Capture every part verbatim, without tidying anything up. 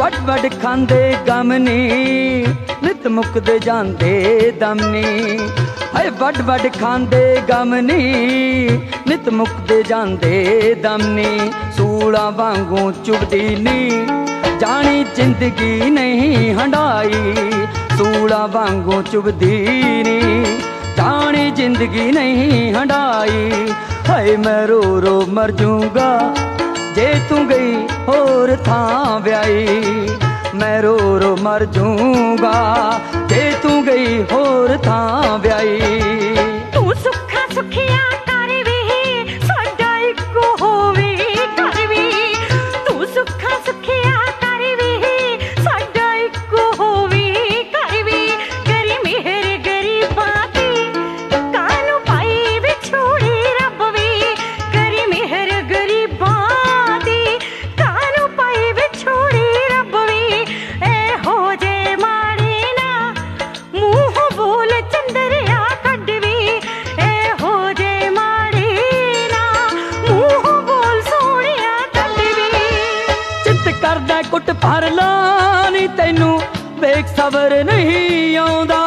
वड वड खांदे गम नी नित मुकदे जांदे दम नी। हाय वड वड खांदे गम नी नित मुकदे जांदे दम नी। सूला वांगू चुभदी नी जानी जिंदगी नहीं हंडाई। सूला वांगू चुभदी नी जानी जिंदगी नहीं हंडाई। हाय मैं रो रो मर जूंगा जे तू गई होर थां व्याई। मैं रो रो मर जूंगा जे तू गई होर थां व्याई। तू सुखा सुखिया कर वे साडा इक्को होवे कर वे। तू सुखा सुखिया कर वे साडा इक्को होवे कर वे। करी मेहर गरीबां ते कानू पाई विछोड़े रब वे। करी मेहर गरीबां ते कानू पाई विछोड़े रब वे। ए हो जे माड़े ना मूंह बोल चंदरिया कढ वे। ए हो जे माड़े ना मूंह बोल सोहणिया कढ वे। चित करदा कुट भर ला नी तैनू वेख सबर नहीं आउंदा।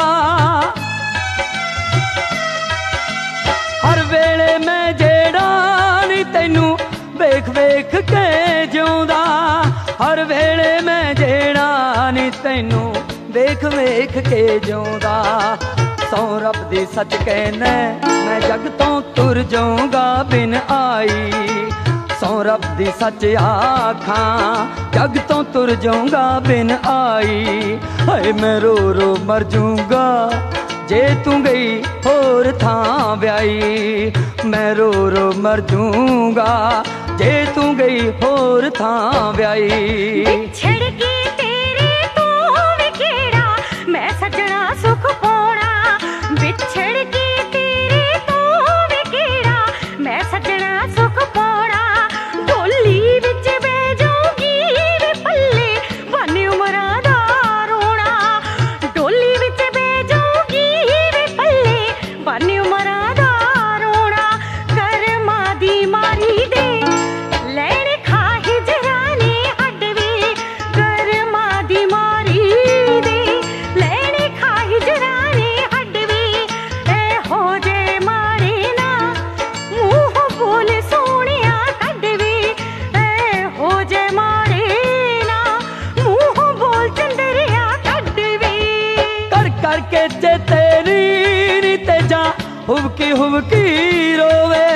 हर वेले मैं जेड़ा नी तैनू वेख वेख के जिउंदा। हर वेले मैं जेड़ा नी तैनू वेख वेख के जिउंदा। सौ रब दी सच कहना मैं जग तो तुर जाऊंगा बिन आई। सौ रब दी सच आखां जग तो तुर जाऊंगा बिन आई। हाय मैं रो रो मर जूंगा जे तू गई होर थां व्याई। मैं रो रो मर जूंगा जे तू गई होर थां व्याई। बिछड़ के तेरे तो वे केड़ा मैं सजना सुख पाउणा। बिछड़ के तेरे तो वे केड़ा मैं सजना सुख पाउणा। डोली विच बह जाऊंगी वे पल्ले बन उमरां दा रोणा। डोली विच बह जाऊंगी वे पल्ले बन उमरां दा रोणा। करमां दी मारी दे लैण खाही जराने हड वे। करमां दी मारी दे लैण खाही जराने हड वे। ए हो जे मारे ना मूंह बोल सोहणिया कढ वे। ए हो जे मारे ना मूंह बोल चंदरिया कढ वे। कर कर के चे तेरी नी तेजा हुबकी हुबकी रोवे।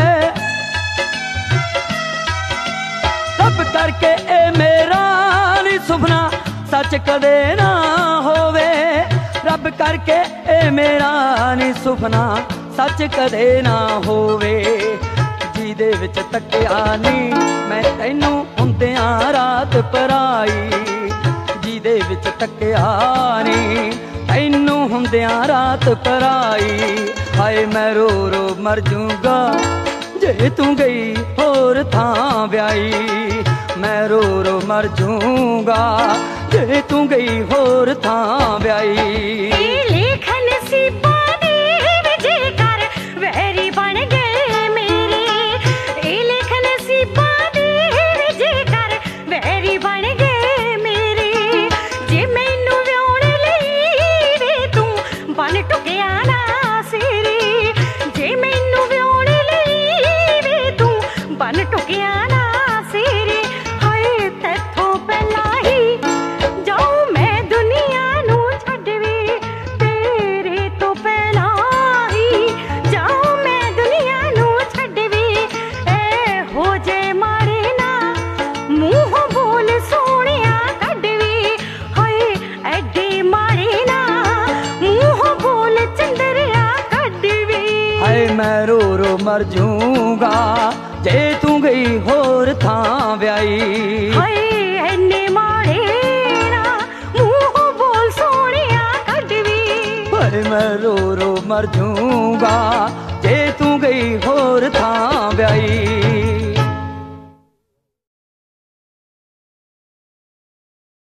रब करके ए मेरा नी सुपना सच कदे ना होवे। रब करके ए मेरा नी सुपना सच कदे ना होवे। ਜਿਹਦੇ ਵਿੱਚ ਤੱਕਿਆ ਨੀ ਮੈਂ ਤੈਨੂੰ ਹੁੰਦਿਆਂ ਰਾਤ ਪਰਾਈ। ਜਿਹਦੇ ਵਿੱਚ ਤੱਕਿਆ ਨੀ ਤੈਨੂੰ ਹੁੰਦਿਆਂ ਰਾਤ ਪਰਾਈ। ਹਾਏ ਮੈਂ ਰੋ ਰੋ ਮਰ ਜੂੰਗਾ ਜੇ ਤੂੰ ਗਈ ਹੋਰ ਥਾਂ ਵਿਆਈ। ਮੈਂ ਰੋ ਰੋ ਮਰ ਜੂੰਗਾ ਜੇ ਤੂੰ ਗਈ ਹੋਰ ਥਾਂ ਵਿਆਈ। ਲਿਖ ਨਸੀਬਾਂ ਦੇ ਵਿਜੇ ਕਰ ਵੈਰੀ ਬਣ ਗਏ ਮੇਰੇ। ਇਹ ਲਿਖ ਨਸੀਬਾਂ ਦੇ ਵਿਜੇ ਕਰ ਵੈਰੀ ਬਣ ਗਏ ਮੇਰੇ। ਜੇ ਮੈਨੂੰ ਵਿਆਹੁਣ ਲਈ ਵੇ ਤੂੰ ਬਣ ਟੁਕਿਆ ਨਾ ਸਿਰੇ। ਜੇ ਮੈਨੂੰ ਵਿਆਹੁਣ ਲਈ ਵੇ ਤੂੰ ਬਣ ਟੁਕਿਆ ਨਾ ਸਿਰੇ। ਹਾਏ ਤੈਥੋਂ ਪਹਿਲਾਂ ਹੀ ਜਾਊਂ ਮੈਂ ਦੁਨੀਆ ਨੂੰ ਛੱਡ ਵੇ। ਤੇਰੇ ਤੋਂ ਪਹਿਲਾਂ ਹੀ ਜਾਊਂ ਮੈਂ ਦੁਨੀਆ ਨੂੰ ਛੱਡ ਵੇ। ਐ ਹੋ ਜੇ ਮਾਰੇ ਨਾ ਮੂੰਹ ਬੋਲ ਸੋਹਣਿਆ ਕੱਢ ਵੇ। ਹਾਏ ਐਡੇ ਮਾਰੇ ਨਾ ਮੂੰਹ ਬੋਲ ਚੰਦਰਿਆ ਕੱਢ ਵੇ। ਹਾਏ ਮੈਂ ਰੋ ਰੋ ਮਰ ਜੂੰਗਾ ਜੇ ਤੂੰ ਗਈ ਹੋਰ ਥਾਂ ਵਿਆਈ। ਹਾਏ ਐਨੇ ਮਾੜੇ ਨਾ ਮੂੰਹ ਬੋਲ ਸੋਹਣਿਆ ਕੱਢ ਵੇ। ਹਾਏ ਮੈਂ ਰੋ ਰੋ ਮਰ ਜੂੰਗਾ ਜੇ ਤੂੰ ਗਈ ਹੋਰ ਥਾਂ ਵਿਆਈ।